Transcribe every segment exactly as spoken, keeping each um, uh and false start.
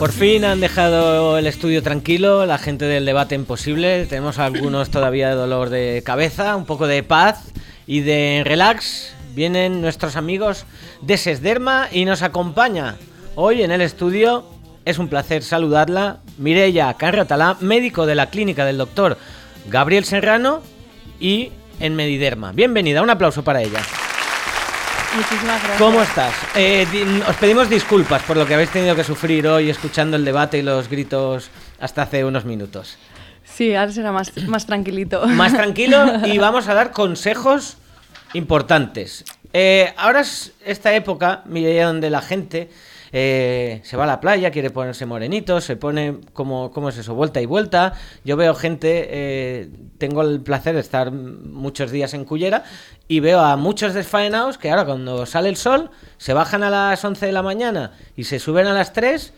Por fin han dejado el estudio tranquilo, la gente del debate imposible. Tenemos algunos todavía de dolor de cabeza, un poco de paz y de relax. Vienen nuestros amigos de Sesderma y nos acompaña hoy en el estudio. Es un placer saludarla, Mireia Carratalà, médico de la clínica del doctor Gabriel Serrano y en Mediderma. Bienvenida, un aplauso para ella. Muchísimas gracias. ¿Cómo estás? Eh, di- os pedimos disculpas por lo que habéis tenido que sufrir hoy escuchando el debate y los gritos hasta hace unos minutos. Sí, ahora será más, más tranquilito. Más tranquilo y vamos a dar consejos importantes. Eh, ahora es esta época, Mireia, donde la gente eh, se va a la playa, quiere ponerse morenito, se pone, como, ¿cómo es eso? Vuelta y vuelta. Yo veo gente, eh, tengo el placer de estar muchos días en Cullera y veo a muchos desfaenados que ahora cuando sale el sol se bajan a las once de la mañana y se suben a las tres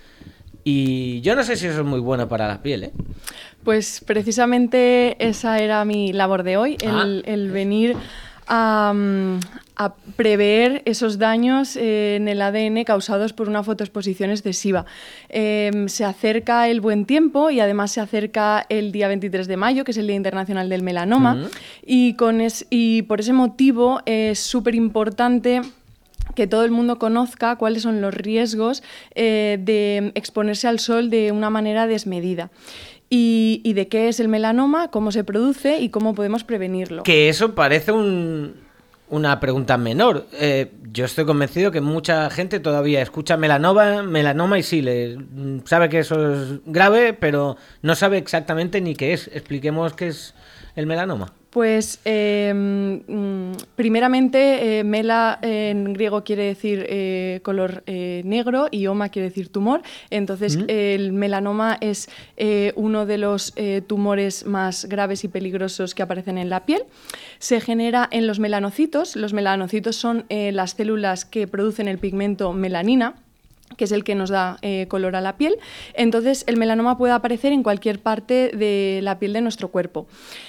y yo no sé si eso es muy bueno para la piel, ¿eh? Pues precisamente esa era mi labor de hoy, el, Ah. el venir a, a prever esos daños eh, en el A D N causados por una fotoexposición excesiva. Eh, se acerca el buen tiempo y además se acerca el día veintitrés de mayo, que es el Día Internacional del Melanoma, Uh-huh. y, con es, y por ese motivo es súper importante que todo el mundo conozca cuáles son los riesgos eh, de exponerse al sol de una manera desmedida. Y, y de qué es el melanoma, cómo se produce y cómo podemos prevenirlo. Que eso parece un, una pregunta menor. Eh, yo estoy convencido que mucha gente todavía escucha melanoma, melanoma y sí, le, sabe que eso es grave, pero no sabe exactamente ni qué es. Expliquemos qué es el melanoma. Pues eh, mm, primeramente eh, mela eh, en griego quiere decir eh, color eh, negro y oma quiere decir tumor. Entonces ¿Mm? eh, el melanoma es eh, uno de los eh, tumores más graves y peligrosos que aparecen en la piel. Se genera en los melanocitos. Los melanocitos son eh, las células que producen el pigmento melanina, que es el que nos da eh, color a la piel. Entonces el melanoma puede aparecer en cualquier parte de la piel de nuestro cuerpo.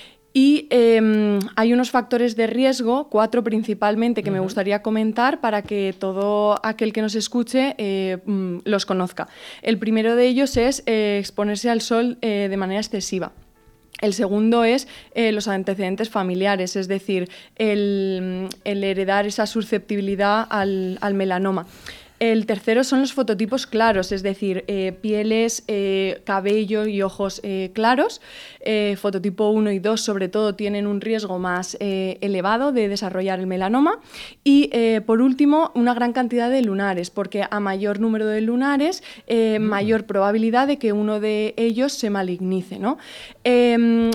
Y eh, hay unos factores de riesgo, cuatro principalmente, que uh-huh. me gustaría comentar para que todo aquel que nos escuche eh, mm, los conozca. El primero de ellos es eh, exponerse al sol eh, de manera excesiva. El segundo es eh, los antecedentes familiares, es decir, el, el heredar esa susceptibilidad al, al melanoma. El tercero son los fototipos claros, es decir, eh, pieles, eh, cabello y ojos eh, claros. Eh, fototipo uno y dos, sobre todo, tienen un riesgo más eh, elevado de desarrollar el melanoma. Y, eh, por último, una gran cantidad de lunares, porque a mayor número de lunares, eh, mm. mayor probabilidad de que uno de ellos se malignice, ¿no? Eh,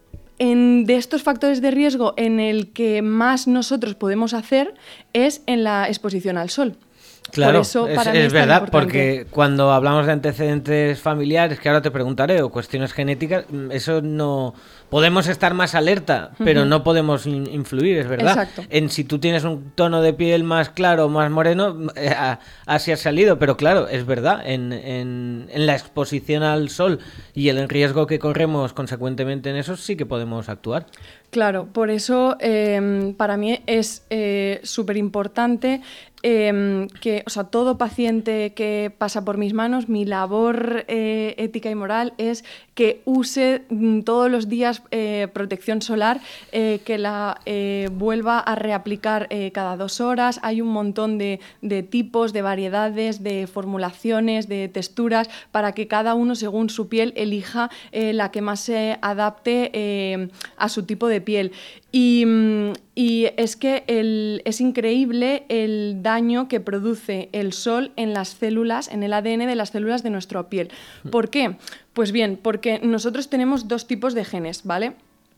En, de estos factores de riesgo, en el que más nosotros podemos hacer es en la exposición al sol. Claro, Por eso, para es, mí es es tan verdad, importante. porque cuando hablamos de antecedentes familiares, que ahora te preguntaré, o cuestiones genéticas, eso no... Podemos estar más alerta, pero uh-huh. no podemos in- influir, es verdad. Exacto. En si tú tienes un tono de piel más claro o más moreno, eh, así has salido, pero claro, es verdad, en, en, en la exposición al sol y el riesgo que corremos consecuentemente en eso, sí que podemos actuar. Claro, por eso eh, para mí es eh, súper importante eh, que, o sea, todo paciente que pasa por mis manos, mi labor eh, ética y moral es que use mm, todos los días eh, protección solar, eh, que la eh, vuelva a reaplicar eh, cada dos horas. Hay un montón de, de tipos, de variedades, de formulaciones, de texturas, para que cada uno, según su piel, elija eh, la que más se adapte eh, a su tipo de piel. Y, y es que el, es increíble el daño que produce el sol en las células, en el A D N de las células de nuestra piel. ¿Por qué? Pues bien, porque nosotros tenemos dos tipos de genes, ¿vale?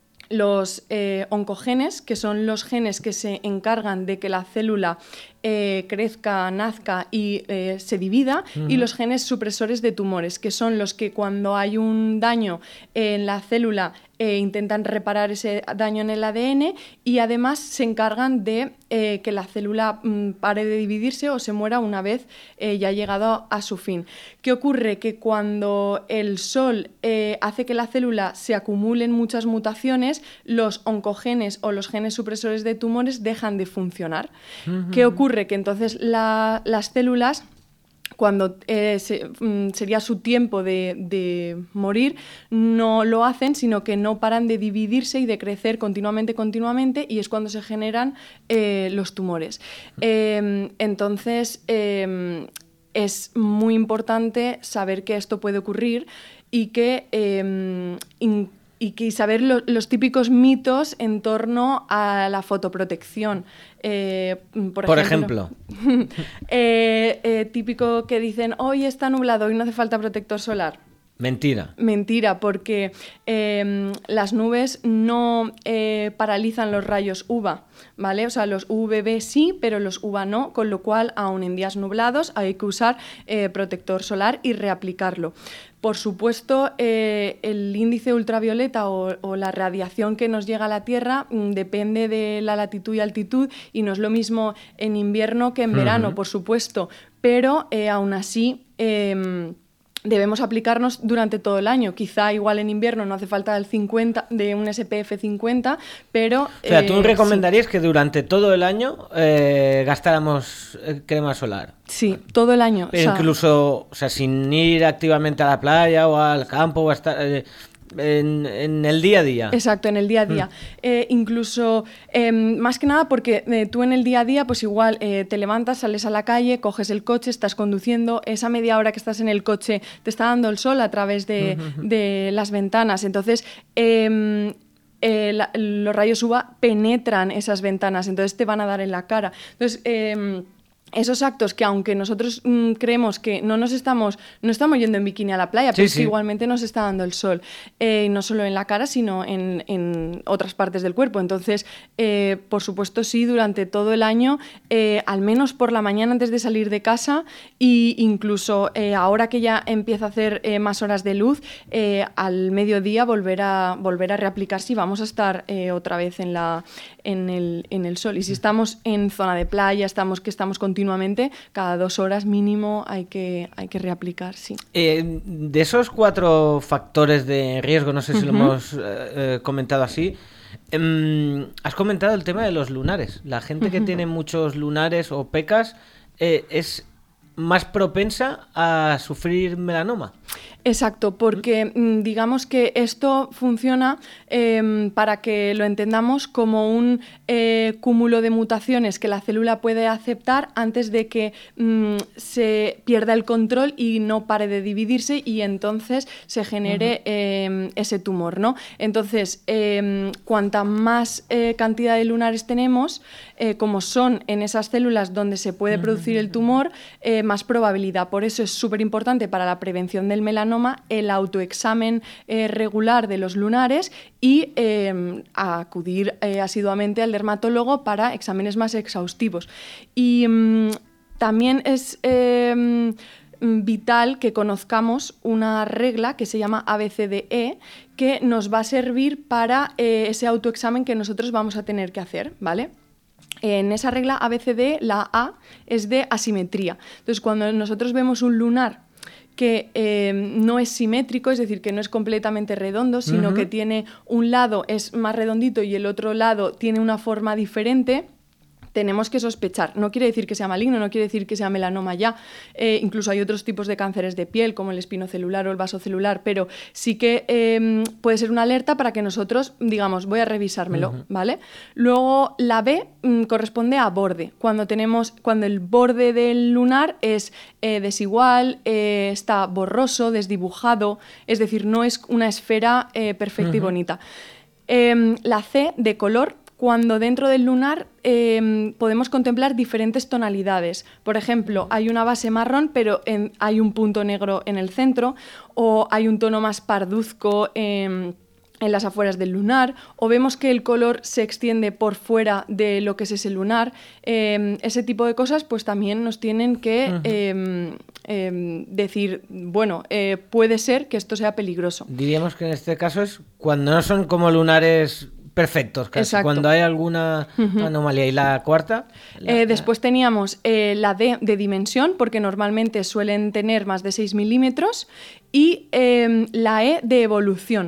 Los eh, oncogenes, que son los genes que se encargan de que la célula eh, crezca, nazca y eh, se divida, uh-huh. y los genes supresores de tumores, que son los que cuando hay un daño en la célula eh, intentan reparar ese daño en el A D N y además se encargan de eh, que la célula mm, pare de dividirse o se muera una vez eh, ya ha llegado a su fin. ¿Qué ocurre? Que cuando el sol eh, hace que la célula se acumulen muchas mutaciones, los oncogenes o los genes supresores de tumores dejan de funcionar. Uh-huh. ¿Qué ocurre? Que entonces la, las células cuando eh, se, mm, sería su tiempo de, de morir, no lo hacen, sino que no paran de dividirse y de crecer continuamente, continuamente, y es cuando se generan eh, los tumores. Eh, entonces, eh, es muy importante saber que esto puede ocurrir y que... Eh, in, y que saber lo, los típicos mitos en torno a la fotoprotección. Eh, por, por ejemplo, ejemplo. eh, eh, típico que dicen, hoy está nublado, hoy no hace falta protector solar. Mentira. Mentira, porque eh, las nubes no eh, paralizan los rayos U V A, ¿vale? O sea, los U V B sí, pero los U V A no, con lo cual, aun en días nublados, hay que usar eh, protector solar y reaplicarlo. Por supuesto, eh, el índice ultravioleta o, o la radiación que nos llega a la Tierra mm, depende de la latitud y altitud, y no es lo mismo en invierno que en verano, uh-huh. por supuesto, pero eh, aún así... Eh, debemos aplicarnos durante todo el año. Quizá igual en invierno no hace falta el cincuenta, de un S P F cincuenta, pero... O sea, ¿tú eh, recomendarías sí. que durante todo el año eh, gastáramos crema solar? Sí, todo el año. Pero o sea, incluso, o sea, sin ir activamente a la playa o al campo o a estar... Eh, En, en el día a día. Exacto, en el día a día. Mm. Eh, incluso, eh, más que nada porque eh, tú en el día a día, pues igual eh, te levantas, sales a la calle, coges el coche, estás conduciendo, esa media hora que estás en el coche te está dando el sol a través de, uh-huh. de las ventanas. Entonces, eh, eh, la, los rayos U V A penetran esas ventanas, entonces te van a dar en la cara. Entonces, eh, esos actos que aunque nosotros mmm, creemos que no nos estamos no estamos yendo en bikini a la playa, sí, pero sí. que igualmente nos está dando el sol, eh, no solo en la cara sino en, en otras partes del cuerpo. Entonces, eh, por supuesto sí, durante todo el año, eh, al menos por la mañana antes de salir de casa, e incluso eh, ahora que ya empieza a hacer eh, más horas de luz, eh, al mediodía volver a, volver a reaplicar si vamos a estar eh, otra vez en, la, en, el, en el sol. Y si estamos en zona de playa, estamos que estamos continuamente continuamente, cada dos horas mínimo hay que, hay que reaplicar, sí. Eh, de esos cuatro factores de riesgo, no sé si uh-huh. lo hemos eh, comentado así, eh, has comentado el tema de los lunares. La gente uh-huh. que tiene muchos lunares o pecas eh, es más propensa a sufrir melanoma. Exacto, porque digamos que esto funciona eh, para que lo entendamos como un eh, cúmulo de mutaciones que la célula puede aceptar antes de que mm, se pierda el control y no pare de dividirse y entonces se genere uh-huh. eh, ese tumor, ¿no? Entonces, eh, cuanta más eh, cantidad de lunares tenemos, eh, como son en esas células donde se puede producir el tumor, eh, más probabilidad. Por eso es súper importante para la prevención del melanoma el autoexamen eh, regular de los lunares y eh, acudir eh, asiduamente al dermatólogo para exámenes más exhaustivos. Y mm, también es eh, vital que conozcamos una regla que se llama A B C D E, que nos va a servir para eh, ese autoexamen que nosotros vamos a tener que hacer, ¿vale? En esa regla A B C D E, la A es de asimetría. Entonces, cuando nosotros vemos un lunar que eh, no es simétrico, es decir, que no es completamente redondo, sino uh-huh. que tiene un lado es más redondito y el otro lado tiene una forma diferente, tenemos que sospechar. No quiere decir que sea maligno, no quiere decir que sea melanoma ya. Eh, incluso hay otros tipos de cánceres de piel, como el espinocelular o el vasocelular, pero sí que eh, puede ser una alerta para que nosotros digamos, voy a revisármelo, uh-huh. ¿vale? Luego, la B mm, corresponde a borde. Cuando tenemos, cuando el borde del lunar es eh, desigual, eh, está borroso, desdibujado, es decir, no es una esfera eh, perfecta uh-huh. y bonita. Eh, la C, de color, cuando dentro del lunar eh, podemos contemplar diferentes tonalidades. Por ejemplo, hay una base marrón, pero en, hay un punto negro en el centro, o hay un tono más parduzco eh, en las afueras del lunar, o vemos que el color se extiende por fuera de lo que es ese lunar. Eh, ese tipo de cosas pues también nos tienen que uh-huh. eh, eh, decir, bueno, eh, puede ser que esto sea peligroso. Diríamos que en este caso es cuando no son como lunares perfectos, casi. Exacto. Cuando hay alguna uh-huh. anomalía. ¿Y la cuarta? La... Eh, después teníamos eh, la D de dimensión, porque normalmente suelen tener más de seis milímetros, y eh, la E de evolución,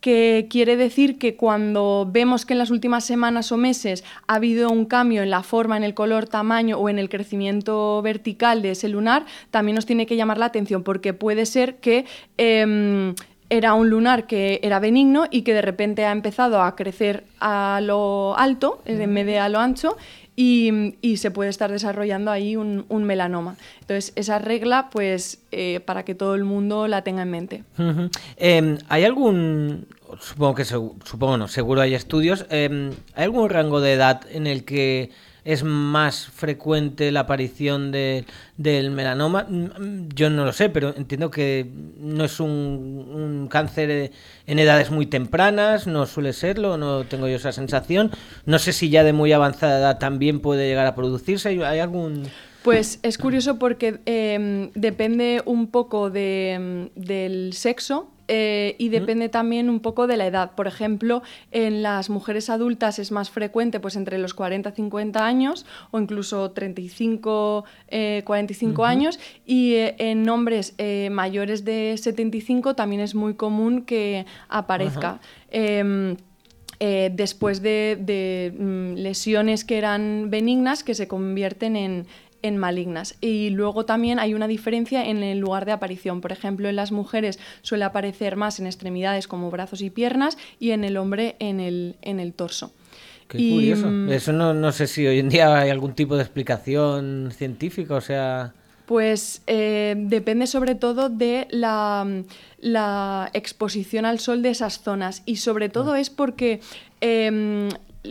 que quiere decir que cuando vemos que en las últimas semanas o meses ha habido un cambio en la forma, en el color, tamaño o en el crecimiento vertical de ese lunar, también nos tiene que llamar la atención, porque puede ser que eh, era un lunar que era benigno y que de repente ha empezado a crecer a lo alto en vez de a lo ancho, Y, y se puede estar desarrollando ahí un, un melanoma. Entonces, esa regla, pues, eh, para que todo el mundo la tenga en mente. Uh-huh. Eh, ¿Hay algún, supongo que supongo no, seguro hay estudios, eh, ¿hay algún rango de edad en el que es más frecuente la aparición de, del melanoma? Yo no lo sé, pero entiendo que no es un, un cáncer en edades muy tempranas, no suele serlo, no tengo yo esa sensación. No sé si ya de muy avanzada edad también puede llegar a producirse. ¿Hay algún...? Pues es curioso porque eh, depende un poco de, del sexo. Eh, y depende también un poco de la edad. Por ejemplo, en las mujeres adultas es más frecuente pues entre los cuarenta a cincuenta años o incluso treinta y cinco, eh, cuarenta y cinco uh-huh. años, y eh, en hombres eh, mayores de setenta y cinco también es muy común que aparezca. Uh-huh. Eh, eh, después de, de mm, lesiones que eran benignas que se convierten en en malignas. Y luego también hay una diferencia en el lugar de aparición. Por ejemplo, en las mujeres suele aparecer más en extremidades como brazos y piernas, y en el hombre en el, en el torso. Qué y, curioso. Eso no, no sé si hoy en día hay algún tipo de explicación científica, o sea... Pues eh, depende sobre todo de la, la exposición al sol de esas zonas, y sobre todo es porque... Eh,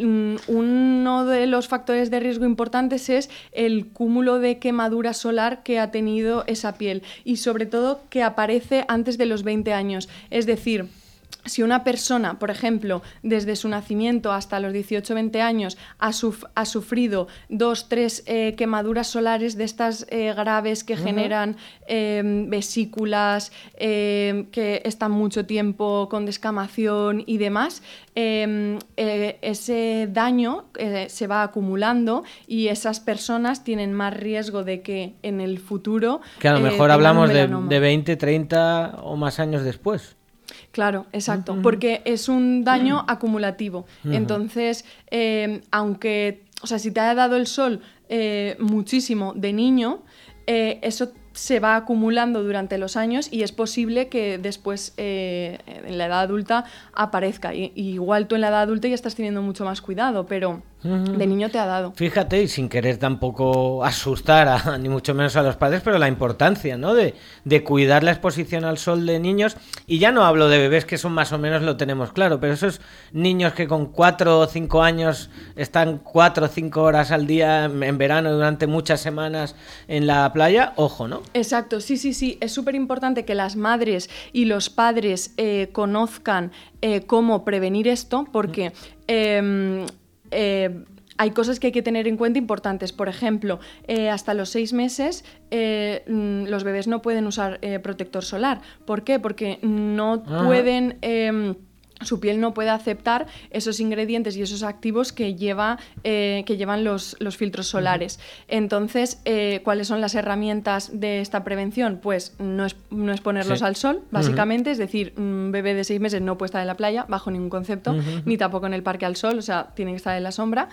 uno de los factores de riesgo importantes es el cúmulo de quemadura solar que ha tenido esa piel, y sobre todo que aparece antes de los veinte años. Es decir, si una persona, por ejemplo, desde su nacimiento hasta los dieciocho o veinte años ha, suf- ha sufrido dos, tres eh, quemaduras solares de estas eh, graves que uh-huh. generan eh, vesículas, eh, que están mucho tiempo con descamación y demás, eh, eh, ese daño eh, se va acumulando, y esas personas tienen más riesgo de que en el futuro... Que a lo mejor eh, hablamos de, de veinte, treinta o más años después. Claro, exacto, uh-huh. porque es un daño uh-huh. acumulativo. Uh-huh. Entonces, eh, aunque, o sea, si te ha dado el sol eh, muchísimo de niño, eh, eso se va acumulando durante los años, y es posible que después eh, en la edad adulta aparezca. Y, y igual tú en la edad adulta ya estás teniendo mucho más cuidado, pero de niño te ha dado. Fíjate, y sin querer tampoco asustar a, ni mucho menos a los padres, pero la importancia, ¿no? de, de cuidar la exposición al sol de niños. Y ya no hablo de bebés, que eso más o menos lo tenemos claro, pero esos niños que con cuatro o cinco años están cuatro o cinco horas al día en verano durante muchas semanas en la playa, ojo, ¿no? Exacto, sí, sí, sí. Es súper importante que las madres y los padres eh, conozcan eh, cómo prevenir esto, porque... Eh, Eh, hay cosas que hay que tener en cuenta importantes. Por ejemplo, eh, hasta los seis meses eh, los bebés no pueden usar eh, protector solar. ¿Por qué? Porque no Ajá. pueden... Eh, su piel no puede aceptar esos ingredientes y esos activos que, lleva, eh, que llevan los, los filtros solares. Uh-huh. Entonces, eh, ¿cuáles son las herramientas de esta prevención? Pues no es, no es ponerlos sí. al sol, básicamente. Uh-huh. Es decir, un bebé de seis meses no puede estar en la playa, bajo ningún concepto, uh-huh. ni tampoco en el parque al sol, o sea, tiene que estar en la sombra.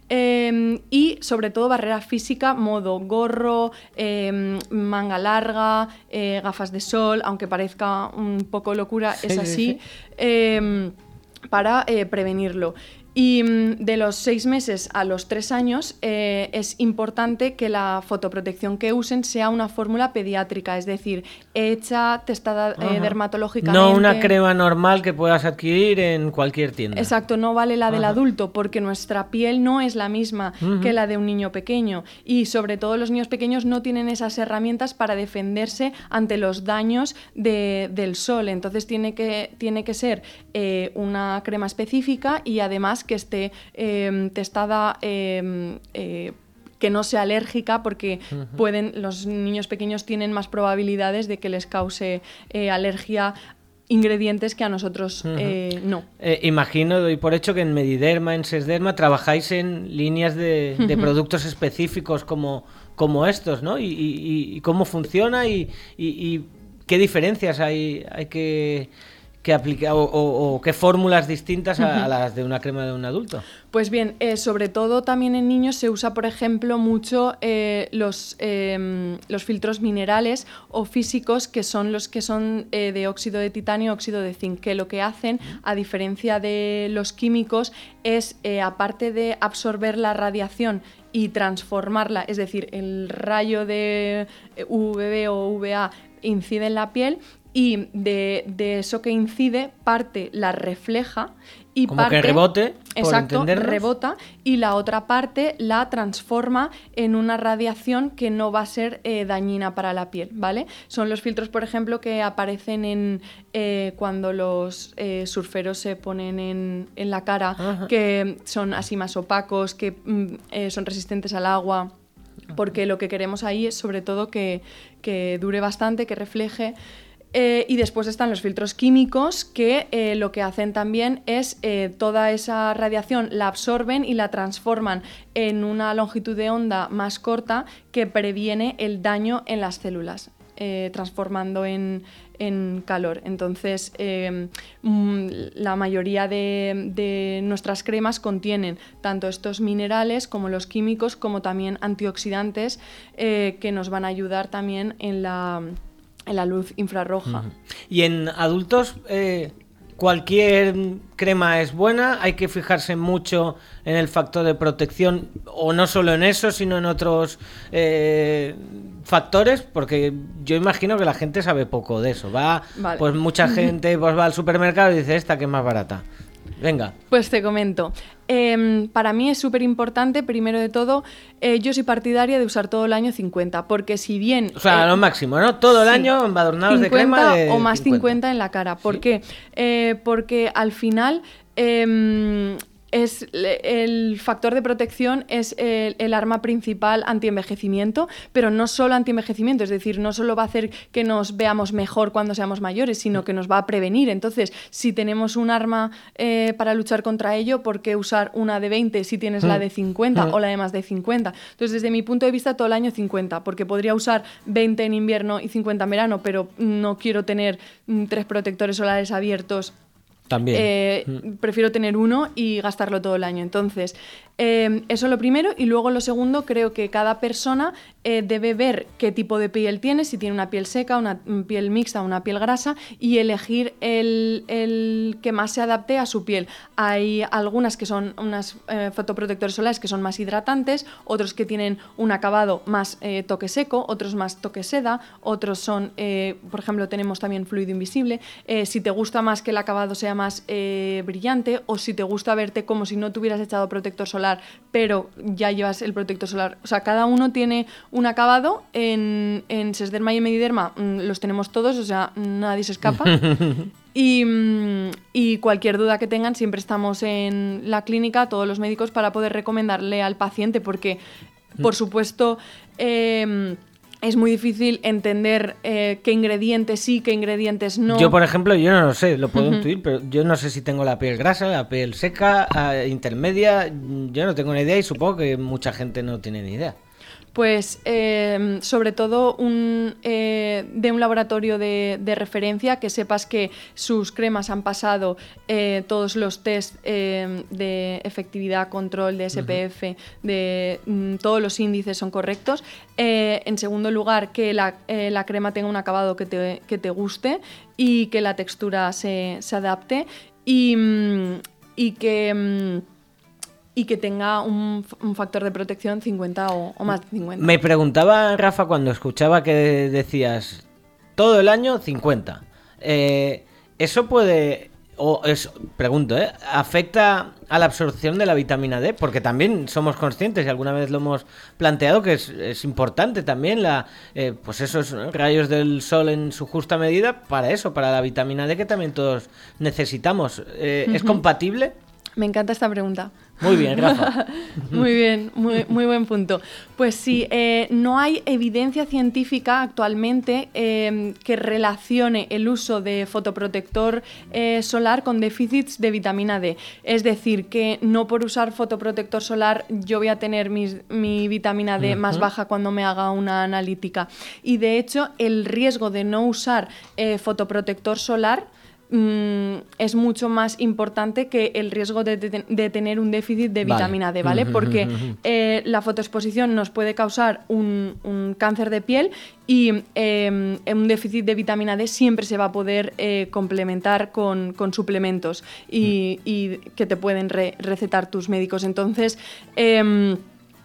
Eh, y, sobre todo, barrera física, modo gorro, eh, manga larga, eh, gafas de sol, aunque parezca un poco locura, sí, es así. Sí. Eh, para eh, prevenirlo. Y de los seis meses a los tres años eh, es importante que la fotoprotección que usen sea una fórmula pediátrica, es decir, hecha, testada eh, dermatológicamente. No una crema normal que puedas adquirir en cualquier tienda. Exacto, no vale la del Ajá. adulto, porque nuestra piel no es la misma uh-huh. que la de un niño pequeño, y sobre todo los niños pequeños no tienen esas herramientas para defenderse ante los daños de, del sol. Entonces tiene que, tiene que ser eh, una crema específica, y además que esté eh, testada, eh, eh, que no sea alérgica, porque uh-huh. pueden, los niños pequeños tienen más probabilidades de que les cause eh, alergia ingredientes que a nosotros uh-huh. eh, no. Eh, imagino, doy por hecho que en Mediderma, en Sesderma, trabajáis en líneas de, de uh-huh. productos específicos como, como estos, ¿no? Y, y, y cómo funciona y, y, y qué diferencias hay, hay que... que aplica o, o, o qué fórmulas distintas a, a las de una crema de un adulto? Pues bien, eh, sobre todo también en niños se usa, por ejemplo, mucho eh, los, eh, los filtros minerales o físicos, que son los que son eh, de óxido de titanio, óxido de zinc, que lo que hacen, a diferencia de los químicos, es, eh, aparte de absorber la radiación y transformarla, es decir, el rayo de U V B o U V A incide en la piel, y de, de eso que incide, parte la refleja y como parte, que rebote, por exacto, entendernos. rebota, y la otra parte la transforma en una radiación que no va a ser eh, dañina para la piel, ¿vale? Son los filtros, por ejemplo, que aparecen en eh, cuando los eh, surferos se ponen en, en la cara, Ajá. que son así más opacos, que mm, eh, son resistentes al agua, porque lo que queremos ahí es sobre todo que, que dure bastante, que refleje. Eh, y después están los filtros químicos, que eh, lo que hacen también es eh, toda esa radiación la absorben y la transforman en una longitud de onda más corta que previene el daño en las células, eh, transformando en, en calor. Entonces, eh, la mayoría de, de nuestras cremas contienen tanto estos minerales como los químicos, como también antioxidantes, eh, que nos van a ayudar también en la... en la luz infrarroja. Uh-huh. Y en adultos, eh, cualquier crema es buena, hay que fijarse mucho en el factor de protección, o no solo en eso, sino en otros eh, factores, porque yo imagino que la gente sabe poco de eso. Va, vale. Pues mucha gente pues va al supermercado y dice, esta que es más barata. Venga. Pues te comento. Eh, para mí es súper importante, primero de todo, eh, yo soy partidaria de usar todo el año cincuenta, porque si bien... O sea, eh, lo máximo, ¿no? Todo el sí, año embadurnados de crema de o más cincuenta, cincuenta en la cara. ¿Por sí. qué? Eh, porque al final... Eh, Es, el factor de protección es el, el arma principal antienvejecimiento, pero no solo antienvejecimiento, es decir, no solo va a hacer que nos veamos mejor cuando seamos mayores, sino que nos va a prevenir. Entonces, si tenemos un arma eh, para luchar contra ello, ¿por qué usar una de veinte si tienes mm. la de cincuenta mm. o la de más de cincuenta? Entonces, desde mi punto de vista, todo el año cincuenta, porque podría usar veinte en invierno y cincuenta en verano, pero no quiero tener mm, tres protectores solares abiertos. También. Eh, mm. Prefiero tener uno y gastarlo todo el año. Entonces, eh, eso lo primero. Y luego lo segundo, creo que cada persona eh, debe ver qué tipo de piel tiene, si tiene una piel seca, una piel mixta, una piel grasa, y elegir el, el que más se adapte a su piel. Hay algunas que son unas eh, fotoprotectores solares que son más hidratantes, otros que tienen un acabado más eh, toque seco, otros más toque seda, otros son, eh, por ejemplo, tenemos también fluido invisible. Eh, si te gusta más que el acabado sea más eh, brillante, o si te gusta verte como si no te hubieras echado protector solar, pero ya llevas el protector solar. O sea, cada uno tiene un acabado. En, en Sesderma y en Mediderma mmm, los tenemos todos, o sea, nadie se escapa. y, mmm, y cualquier duda que tengan, siempre estamos en la clínica, todos los médicos, para poder recomendarle al paciente, porque, por supuesto, eh, es muy difícil entender eh, qué ingredientes sí, qué ingredientes no. Yo, por ejemplo, yo no lo sé, lo puedo uh-huh. intuir, pero yo no sé si tengo la piel grasa, la piel seca, intermedia, yo no tengo ni idea y supongo que mucha gente no tiene ni idea. Pues eh, sobre todo un, eh, de un laboratorio de, de referencia, que sepas que sus cremas han pasado eh, todos los test eh, de efectividad, control de S P F, uh-huh. de mm, todos los índices son correctos. Eh, en segundo lugar, que la, eh, la crema tenga un acabado que te, que te guste y que la textura se, se adapte y, mm, y que... Mm, y que tenga un, un factor de protección cincuenta o, o más de cincuenta. Me preguntaba Rafa cuando escuchaba que decías todo el año cincuenta. Eh, ¿Eso puede, o es, pregunto, ¿eh? ¿afecta a la absorción de la vitamina D? Porque también somos conscientes y alguna vez lo hemos planteado que es, es importante también la, eh, pues esos rayos del sol en su justa medida para eso, para la vitamina D que también todos necesitamos. Eh, ¿Es uh-huh. compatible? Me encanta esta pregunta. Muy bien, Rafa. Muy bien, muy, muy buen punto. Pues sí, eh, no hay evidencia científica actualmente eh, que relacione el uso de fotoprotector eh, solar con déficits de vitamina D. Es decir, que no por usar fotoprotector solar yo voy a tener mis, mi vitamina D uh-huh. más baja cuando me haga una analítica. Y de hecho, el riesgo de no usar eh, fotoprotector solar mmm, es mucho más importante que el riesgo de, de, de tener un déficit de vitamina vale. D, ¿vale? Porque eh, la fotoexposición nos puede causar un, un cáncer de piel y eh, un déficit de vitamina D siempre se va a poder eh, complementar con, con suplementos y, y que te pueden re- recetar tus médicos. Entonces, eh,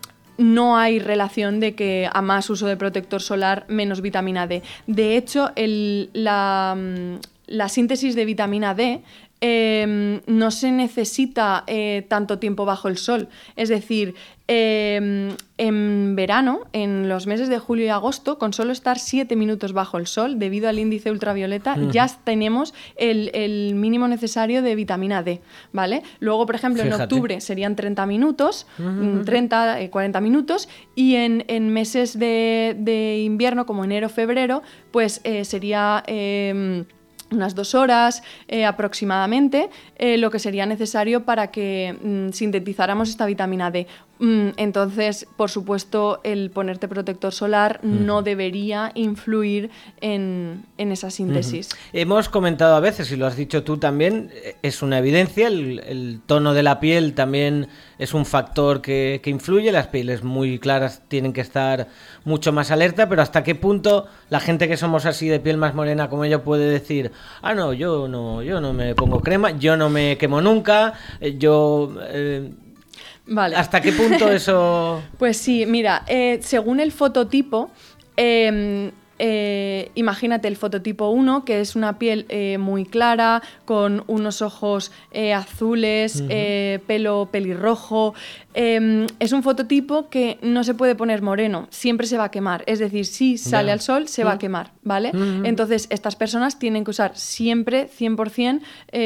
no hay relación de que a más uso de protector solar, menos vitamina D. De hecho, el, la, la síntesis de vitamina D eh, no se necesita eh, tanto tiempo bajo el sol. Es decir, eh, en verano, en los meses de julio y agosto, con solo estar siete minutos bajo el sol, debido al índice ultravioleta, uh-huh. ya tenemos el, el mínimo necesario de vitamina D, ¿vale? Luego, por ejemplo, Fíjate. en octubre serían treinta minutos, uh-huh. treinta, cuarenta minutos, y en, en meses de, de invierno, como enero, febrero, pues eh, sería... Eh, unas dos horas eh, aproximadamente, eh, lo que sería necesario para que mm, sintetizáramos esta vitamina D. Mm, entonces, por supuesto, el ponerte protector solar uh-huh. no debería influir en, en esa síntesis. Uh-huh. Hemos comentado a veces, y lo has dicho tú también, es una evidencia, el, el tono de la piel también es un factor que, que influye, las pieles muy claras tienen que estar mucho más alerta, pero hasta qué punto la gente que somos así de piel más morena como yo puede decir, ah no, yo no, yo no me pongo crema, yo no me quemo nunca, yo... Eh, Vale. ¿Hasta qué punto eso...? Pues sí, mira, eh, según el fototipo, eh, eh, imagínate el fototipo uno, que es una piel eh, muy clara, con unos ojos eh, azules, uh-huh. eh, pelo pelirrojo. Eh, es un fototipo que no se puede poner moreno, siempre se va a quemar. Es decir, si sale yeah. al sol, se uh-huh. va a quemar, ¿vale? Uh-huh. Entonces, estas personas tienen que usar siempre cien por ciento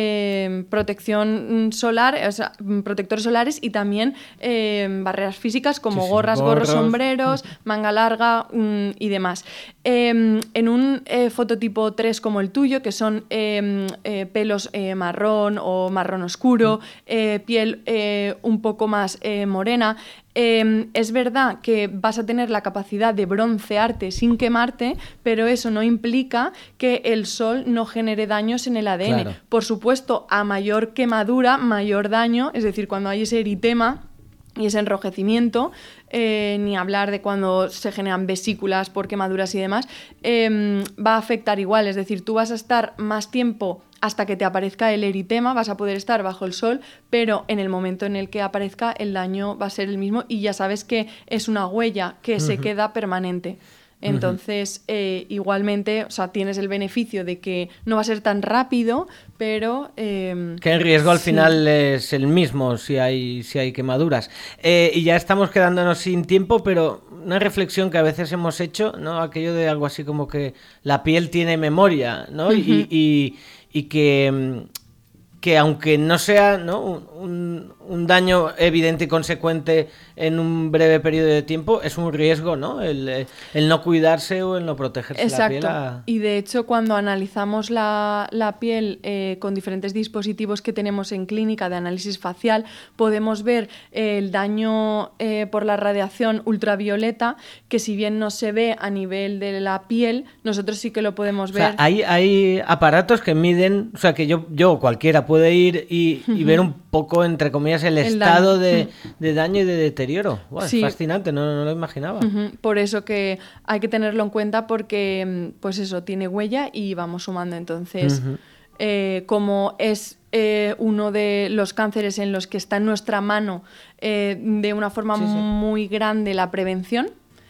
eh, protección solar, o sea, protectores solares y también eh, barreras físicas como sí, sí. gorras, gorros, sombreros, uh-huh. manga larga um, y demás. Eh, en un eh, fototipo tres como el tuyo, que son eh, eh, pelos eh, marrón o marrón oscuro, uh-huh. eh, piel eh, un poco más... Eh, morena, eh, es verdad que vas a tener la capacidad de broncearte sin quemarte, pero eso no implica que el sol no genere daños en el A D N. Claro. Por supuesto, a mayor quemadura, mayor daño, es decir, cuando hay ese eritema y ese enrojecimiento, eh, ni hablar de cuando se generan vesículas por quemaduras y demás, eh, va a afectar igual, es decir, tú vas a estar más tiempo hasta que te aparezca el eritema, vas a poder estar bajo el sol, pero en el momento en el que aparezca el daño va a ser el mismo y ya sabes que es una huella que uh-huh. se queda permanente. Entonces, eh, igualmente, o sea, tienes el beneficio de que no va a ser tan rápido, pero... Eh, que el riesgo al sí. final es el mismo si hay, si hay quemaduras. Eh, y ya estamos quedándonos sin tiempo, pero una reflexión que a veces hemos hecho, ¿no? Aquello de algo así como que la piel tiene memoria, ¿no? Uh-huh. Y, y, y que... que aunque no sea, ¿no? un, un daño evidente y consecuente en un breve periodo de tiempo, es un riesgo, ¿no? El, el no cuidarse o el no protegerse. Exacto. La piel. A... Y de hecho, cuando analizamos la, la piel eh, con diferentes dispositivos que tenemos en clínica de análisis facial, podemos ver eh, el daño eh, por la radiación ultravioleta, que si bien no se ve a nivel de la piel, nosotros sí que lo podemos ver. O sea, hay, hay aparatos que miden, o sea, que yo, yo cualquiera puede ir y, y ver un poco, entre comillas, el, el estado de, de daño y de deterioro. Wow, sí. Es fascinante, no, no lo imaginaba. Uh-huh. Por eso que hay que tenerlo en cuenta porque, pues eso, tiene huella y vamos sumando. Entonces, uh-huh. eh, como es eh, uno de los cánceres en los que está en nuestra mano eh, de una forma sí, sí. muy grande la prevención,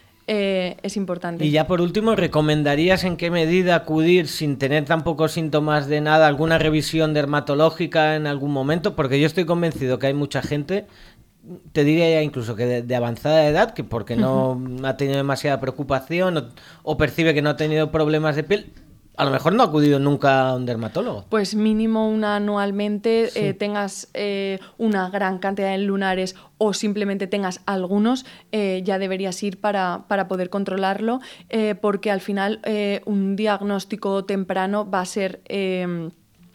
Eh, es importante. Y ya por último, ¿recomendarías en qué medida acudir sin tener tampoco síntomas de nada, alguna revisión dermatológica en algún momento? Porque yo estoy convencido que hay mucha gente, te diría ya incluso que de, de avanzada edad, que porque no uh-huh. ha tenido demasiada preocupación o, o percibe que no ha tenido problemas de piel, a lo mejor no ha acudido nunca a un dermatólogo. Pues mínimo una anualmente, sí. eh, tengas eh, una gran cantidad de lunares o simplemente tengas algunos, eh, ya deberías ir para, para poder controlarlo, eh, porque al final eh, un diagnóstico temprano va a ser... Eh,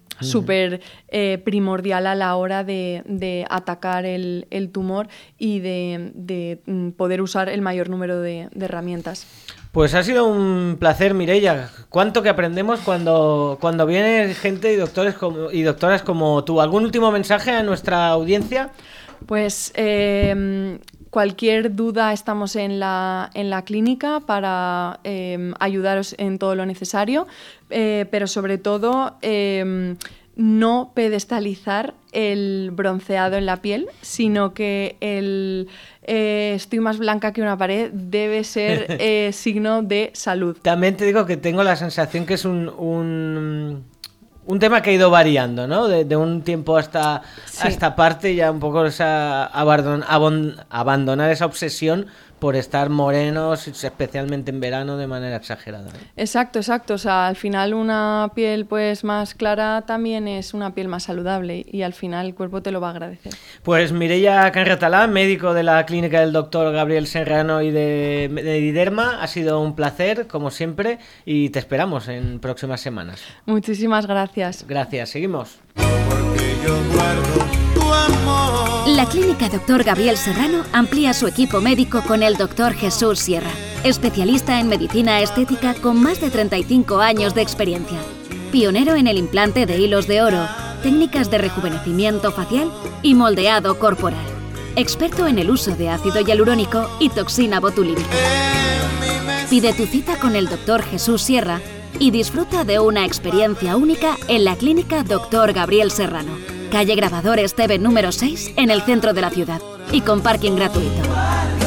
súper eh, primordial a la hora de, de atacar el, el tumor y de, de poder usar el mayor número de, de herramientas. Pues ha sido un placer, Mireia. Cuánto que aprendemos cuando, cuando viene gente y doctores como, y doctoras como tú. ¿Algún último mensaje a nuestra audiencia? Pues eh, cualquier duda estamos en la, en la clínica para eh, ayudaros en todo lo necesario, eh, pero sobre todo eh, no pedestalizar el bronceado en la piel, sino que el eh, estoy más blanca que una pared debe ser eh, signo de salud. También te digo que tengo la sensación que es un... un... un tema que ha ido variando, ¿no? De, de un tiempo hasta, sí. a esta parte, ya un poco esa abandon, abon, abandonar esa obsesión por estar morenos, especialmente en verano, de manera exagerada, ¿no? Exacto, exacto. O sea, al final una piel pues más clara también es una piel más saludable y al final el cuerpo te lo va a agradecer. Pues Mireia Canretalà, médico de la clínica del doctor Gabriel Serrano y de, de Diderma, ha sido un placer, como siempre, y te esperamos en próximas semanas. Muchísimas gracias. Gracias, seguimos. Porque yo guardo tu amor. La clínica doctor Gabriel Serrano amplía su equipo médico con el doctor Jesús Sierra, especialista en medicina estética con más de treinta y cinco años de experiencia. Pionero en el implante de hilos de oro, técnicas de rejuvenecimiento facial y moldeado corporal. Experto en el uso de ácido hialurónico y toxina botulínica. Pide tu cita con el doctor Jesús Sierra y disfruta de una experiencia única en la clínica doctor Gabriel Serrano, calle Grabador Esteve número seis, en el centro de la ciudad, y con parking gratuito.